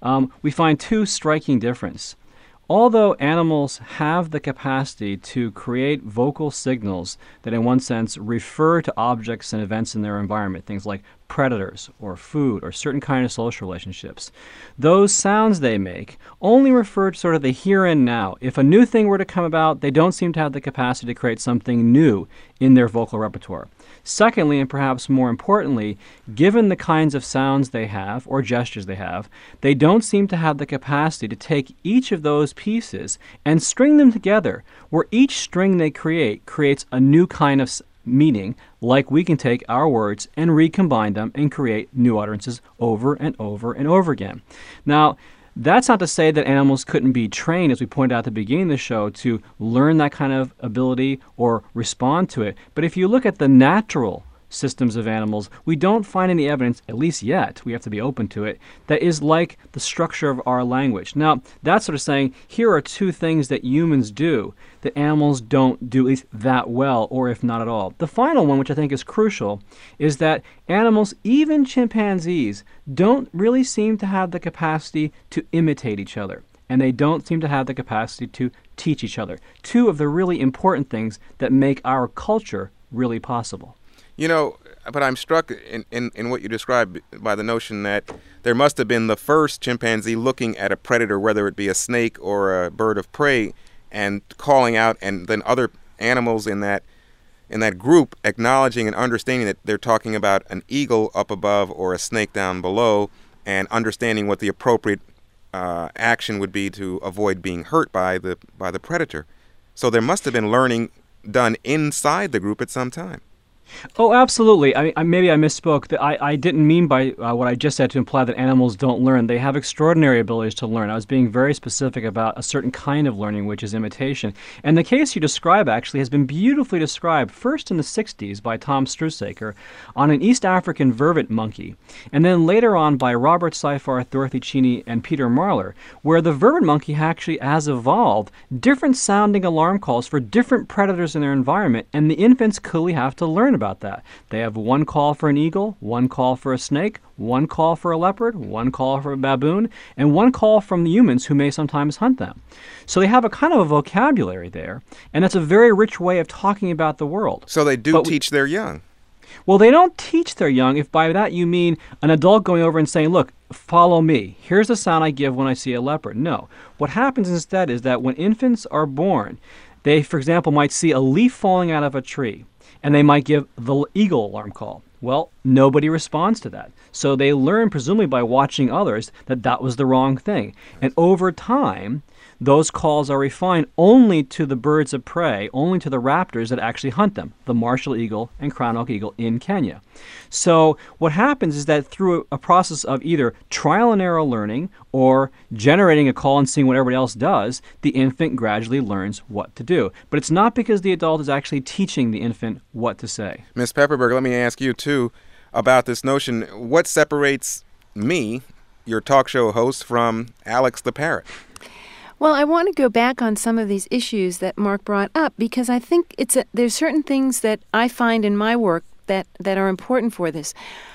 we find two striking differences. Although animals have the capacity to create vocal signals that in one sense refer to objects and events in their environment, things like predators or food or certain kind of social relationships, those sounds they make only refer to sort of the here and now. If a new thing were to come about, they don't seem to have the capacity to create something new in their vocal repertoire. Secondly, and perhaps more importantly, given the kinds of sounds they have or gestures they have, they don't seem to have the capacity to take each of those pieces and string them together, where each string they create creates a new kind of meaning, like we can take our words and recombine them and create new utterances over and over and over again. Now, that's not to say that animals couldn't be trained, as we pointed out at the beginning of the show, to learn that kind of ability or respond to it. But if you look at the natural systems of animals, we don't find any evidence, at least yet, we have to be open to it, that is like the structure of our language. Now, that's sort of saying, here are two things that humans do that animals don't do at least that well, or if not at all. The final one, which I think is crucial, is that animals, even chimpanzees, don't really seem to have the capacity to imitate each other. And they don't seem to have the capacity to teach each other. Two of the really important things that make our culture really possible. You know, but I'm struck in what you described by the notion that there must have been the first chimpanzee looking at a predator, whether it be a snake or a bird of prey, and calling out, and then other animals in that group acknowledging and understanding that they're talking about an eagle up above or a snake down below, and understanding what the appropriate action would be to avoid being hurt by the predator. So there must have been learning done inside the group at some time. Oh, absolutely. Maybe I misspoke. I didn't mean by what I just said to imply that animals don't learn. They have extraordinary abilities to learn. I was being very specific about a certain kind of learning, which is imitation. And the case you describe actually has been beautifully described first in the 60s by Tom Strusaker on an East African vervet monkey, and then later on by Robert Seyfarth, Dorothy Cheney, and Peter Marler, where the vervet monkey actually has evolved different sounding alarm calls for different predators in their environment, and the infants clearly have to learn about that. They have one call for an eagle, one call for a snake, one call for a leopard, one call for a baboon, and one call from the humans who may sometimes hunt them. So they have a kind of a vocabulary there, and that's a very rich way of talking about the world. So they do teach their young. Well, they don't teach their young, if by that you mean an adult going over and saying, look, follow me. Here's the sound I give when I see a leopard. No. What happens instead is that when infants are born, they, for example, might see a leaf falling out of a tree, and they might give the eagle alarm call. Well, nobody responds to that. So they learn, presumably by watching others, that that was the wrong thing. And over time, those calls are refined only to the birds of prey, only to the raptors that actually hunt them, the martial eagle and crown oak eagle in Kenya. So what happens is that through a process of either trial and error learning or generating a call and seeing what everybody else does, the infant gradually learns what to do. But it's not because the adult is actually teaching the infant what to say. Ms. Pepperberg, let me ask you, too, about this notion. What separates me, your talk show host, from Alex the parrot? Well, I want to go back on some of these issues that Mark brought up because I think there's certain things that I find in my work that are important for this.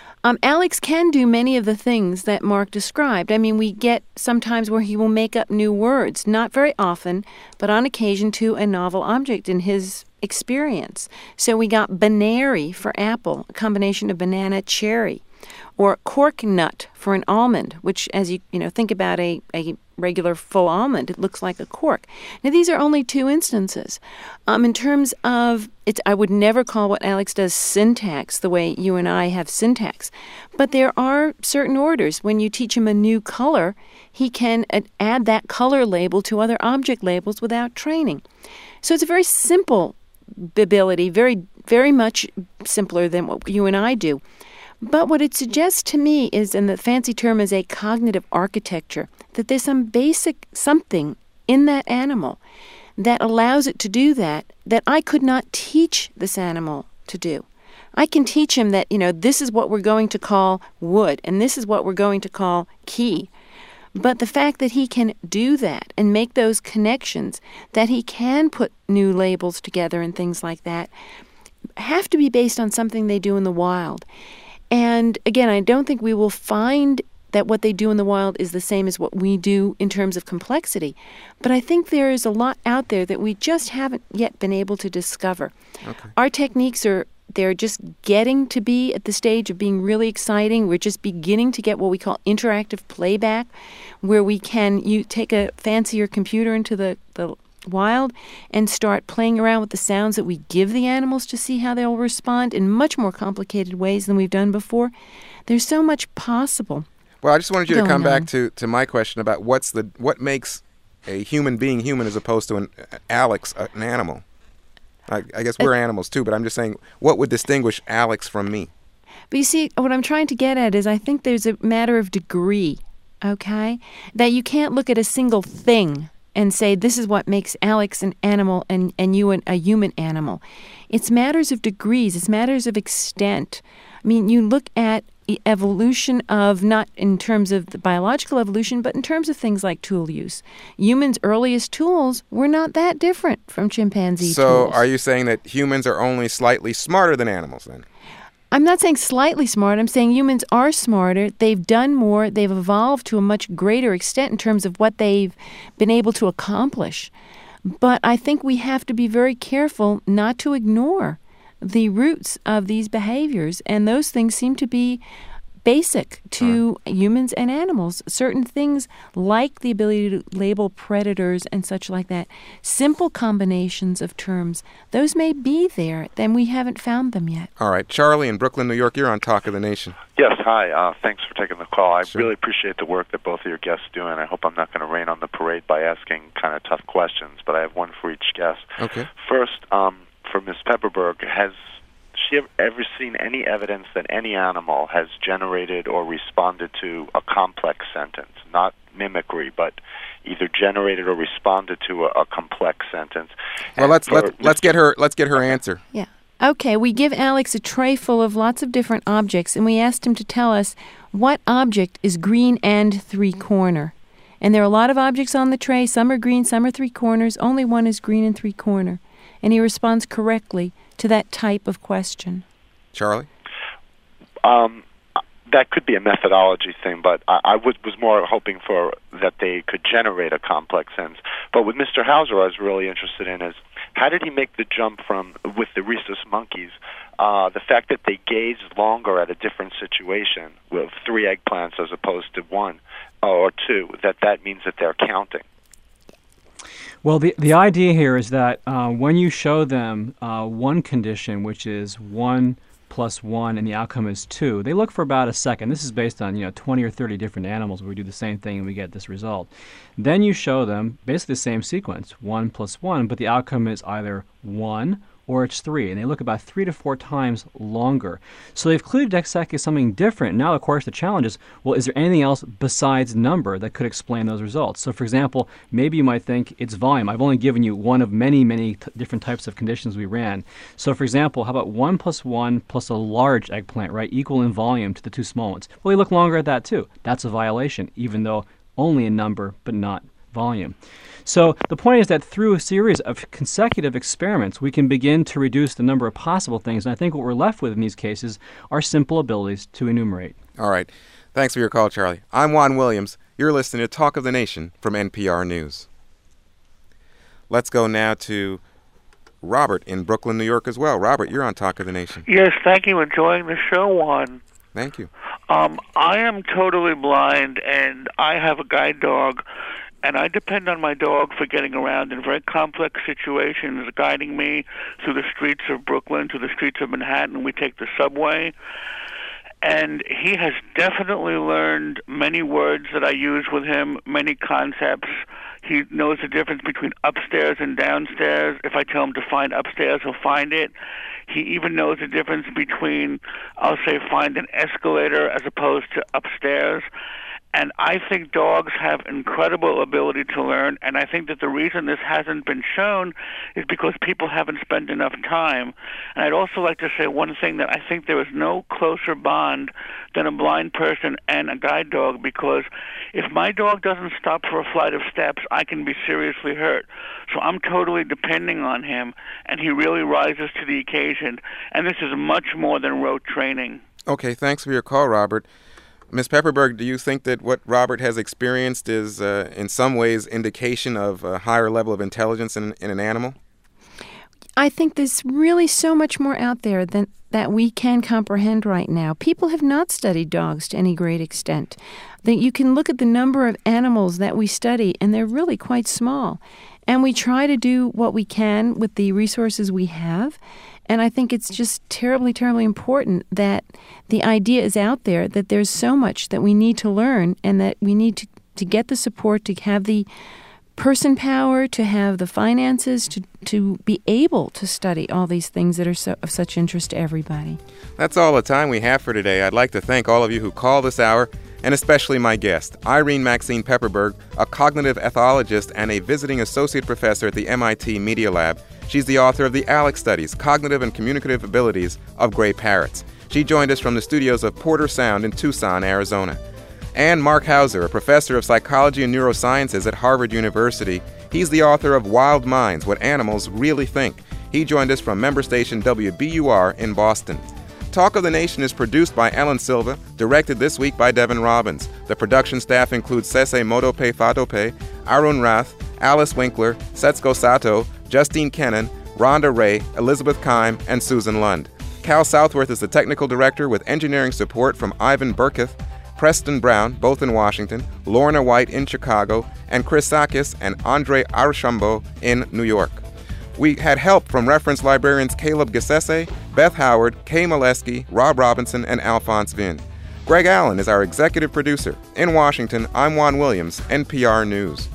Alex can do many of the things that Mark described. I mean, we get sometimes where he will make up new words, not very often, but on occasion to a novel object in his experience. So we got banary for apple, a combination of banana, cherry. or cork nut for an almond, which, as you think about a regular full almond, it looks like a cork. Now, these are only two instances. In terms of it, I would never call what Alex does syntax the way you and I have syntax, but there are certain orders. When you teach him a new color, he can add that color label to other object labels without training. So it's a very simple ability, very, very much simpler than what you and I do. But what it suggests to me is, and the fancy term is a cognitive architecture, that there's some basic something in that animal that allows it to do that I could not teach this animal to do. I can teach him that, this is what we're going to call wood, and this is what we're going to call key. But the fact that he can do that and make those connections, that he can put new labels together and things like that, have to be based on something they do in the wild. And again, I don't think we will find that what they do in the wild is the same as what we do in terms of complexity. But I think there is a lot out there that we just haven't yet been able to discover. Okay. Our techniques they're just getting to be at the stage of being really exciting. We're just beginning to get what we call interactive playback, where you take a fancier computer into the wild and start playing around with the sounds that we give the animals to see how they'll respond in much more complicated ways than we've done before. There's so much possible. Well, I just wanted you to come back to my question about what makes a human being human as opposed to an animal. I guess we're animals too, but I'm just saying, what would distinguish Alex from me? But you see, what I'm trying to get at is I think there's a matter of degree, okay? That you can't look at a single thing and say this is what makes Alex an animal and you a human animal. It's matters of degrees. It's matters of extent. I mean, you look at evolution of, not in terms of the biological evolution, but in terms of things like tool use. Humans' earliest tools were not that different from chimpanzee tools. So are you saying that humans are only slightly smarter than animals then? I'm not saying slightly smart. I'm saying humans are smarter. They've done more. They've evolved to a much greater extent in terms of what they've been able to accomplish. But I think we have to be very careful not to ignore the roots of these behaviors, and those things seem to be basic to humans and animals. Certain things like the ability to label predators and such like that, simple combinations of terms, those may be there, then we haven't found them yet. All right. Charlie in Brooklyn, New York, you're on Talk of the Nation. Yes, hi. Thanks for taking the call. I really appreciate the work that both of your guests do, and I hope I'm not going to rain on the parade by asking kind of tough questions, but I have one for each guest. Okay. First, for Ms. Pepperberg, has she ever seen any evidence that any animal has generated or responded to a complex sentence? Not mimicry, but either generated or responded to a complex sentence. Well, let's get her answer. Yeah. Okay, we give Alex a tray full of lots of different objects, and we asked him to tell us what object is green and three-corner. And there are a lot of objects on the tray. Some are green, some are three-corners. Only one is green and three-corner. And he responds correctly to that type of question. Charlie? That could be a methodology thing, but I was more hoping for that they could generate a complex sentence. But with Mr. Hauser, I was really interested in is, how did he make the jump from, with the rhesus monkeys, the fact that they gaze longer at a different situation with 3 eggplants as opposed to 1 or 2, that means that they're counting? Well, the idea here is that when you show them one condition, which is 1 plus 1, and the outcome is 2, they look for about a second. This is based on 20 or 30 different animals where we do the same thing and we get this result. Then you show them basically the same sequence, 1 plus 1, but the outcome is either 1 or it's 3, and they look about 3 to 4 times longer. So they've clearly dissected something different. Now, of course, the challenge is, well, is there anything else besides number that could explain those results? So, for example, maybe you might think it's volume. I've only given you one of many different types of conditions we ran. So, for example, how about 1 plus 1 plus a large eggplant, right, equal in volume to the 2 small ones? Well, they look longer at that, too. That's a violation, even though only in number but not volume. So the point is that through a series of consecutive experiments, we can begin to reduce the number of possible things. And I think what we're left with in these cases are simple abilities to enumerate. All right. Thanks for your call, Charlie. I'm Juan Williams. You're listening to Talk of the Nation from NPR News. Let's go now to Robert in Brooklyn, New York as well. Robert, you're on Talk of the Nation. Yes, thank you. Enjoying the show, Juan. Thank you. I am totally blind, and I have a guide dog, and I depend on my dog for getting around in very complex situations, guiding me through the streets of Brooklyn, to the streets of Manhattan. We take the subway, and he has definitely learned many words that I use with him, many concepts. He knows the difference between upstairs and downstairs. If I tell him to find upstairs, he'll find it. He even knows the difference between, I'll say, find an escalator as opposed to upstairs. And I think dogs have incredible ability to learn, and I think that the reason this hasn't been shown is because people haven't spent enough time. And I'd also like to say one thing, that I think there is no closer bond than a blind person and a guide dog, because if my dog doesn't stop for a flight of steps, I can be seriously hurt. So I'm totally depending on him, and he really rises to the occasion. And this is much more than rote training. Okay, thanks for your call, Robert. Ms. Pepperberg, do you think that what Robert has experienced is in some ways indication of a higher level of intelligence in an animal? I think there's really so much more out there than that we can comprehend right now. People have not studied dogs to any great extent. That you can look at the number of animals that we study, and they're really quite small. And we try to do what we can with the resources we have. And I think it's just terribly, terribly important that the idea is out there that there's so much that we need to learn, and that we need to get the support, to have the person power, to have the finances, to be able to study all these things that are of such interest to everybody. That's all the time we have for today. I'd like to thank all of you who called this hour, and especially my guest, Irene Maxine Pepperberg, a cognitive ethologist and a visiting associate professor at the MIT Media Lab. She's the author of the ALEC Studies, Cognitive and Communicative Abilities of Gray Parrots. She joined us from the studios of Porter Sound in Tucson, Arizona. And Mark Hauser, a professor of psychology and neurosciences at Harvard University. He's the author of Wild Minds, What Animals Really Think. He joined us from member station WBUR in Boston. Talk of the Nation is produced by Ellen Silva, directed this week by Devin Robbins. The production staff includes Sese Motope Fatope, Arun Rath, Alice Winkler, Setsuko Sato, Justine Kennan, Rhonda Ray, Elizabeth Keim, and Susan Lund. Cal Southworth is the technical director with engineering support from Ivan Burkith, Preston Brown, both in Washington, Lorna White in Chicago, and Chris Sakis and Andre Archambault in New York. We had help from reference librarians Caleb Gassese, Beth Howard, Kay Molesky, Rob Robinson, and Alphonse Vinn. Greg Allen is our executive producer. In Washington, I'm Juan Williams, NPR News.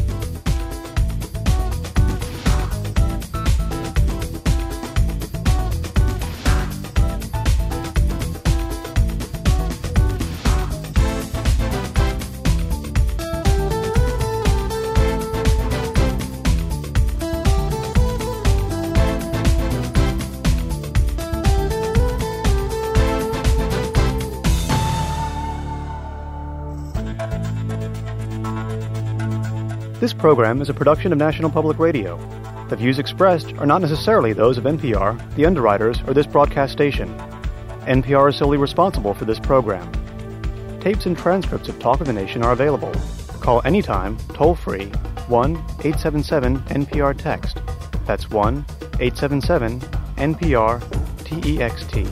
This program is a production of National Public Radio. The views expressed are not necessarily those of NPR, the underwriters, or this broadcast station. NPR is solely responsible for this program. Tapes and transcripts of Talk of the Nation are available. Call anytime, toll-free, 1-877-NPR-TEXT. That's 1-877-NPR-TEXT.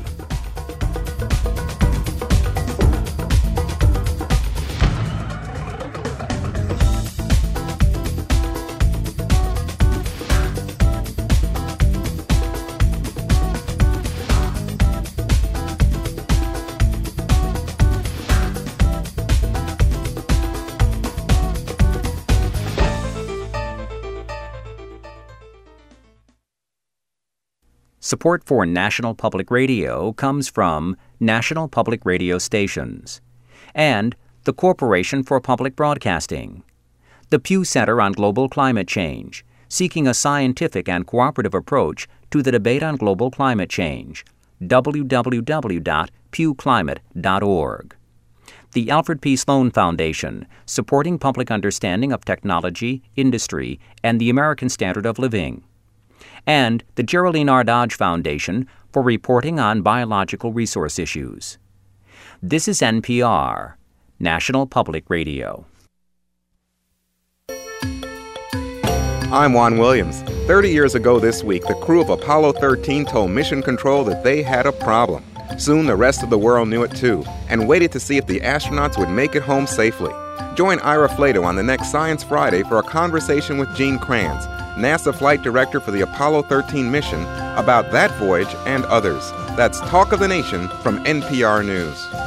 Support for National Public Radio comes from National Public Radio Stations and the Corporation for Public Broadcasting, the Pew Center on Global Climate Change, seeking a scientific and cooperative approach to the debate on global climate change, www.pewclimate.org. The Alfred P. Sloan Foundation, supporting public understanding of technology, industry, and the American standard of living. And the Geraldine R. Dodge Foundation for reporting on biological resource issues. This is NPR, National Public Radio. I'm Juan Williams. 30 years ago this week, the crew of Apollo 13 told Mission Control that they had a problem. Soon the rest of the world knew it too, and waited to see if the astronauts would make it home safely. Join Ira Flato on the next Science Friday for a conversation with Gene Kranz, NASA flight director for the Apollo 13 mission, about that voyage and others. That's Talk of the Nation from NPR News.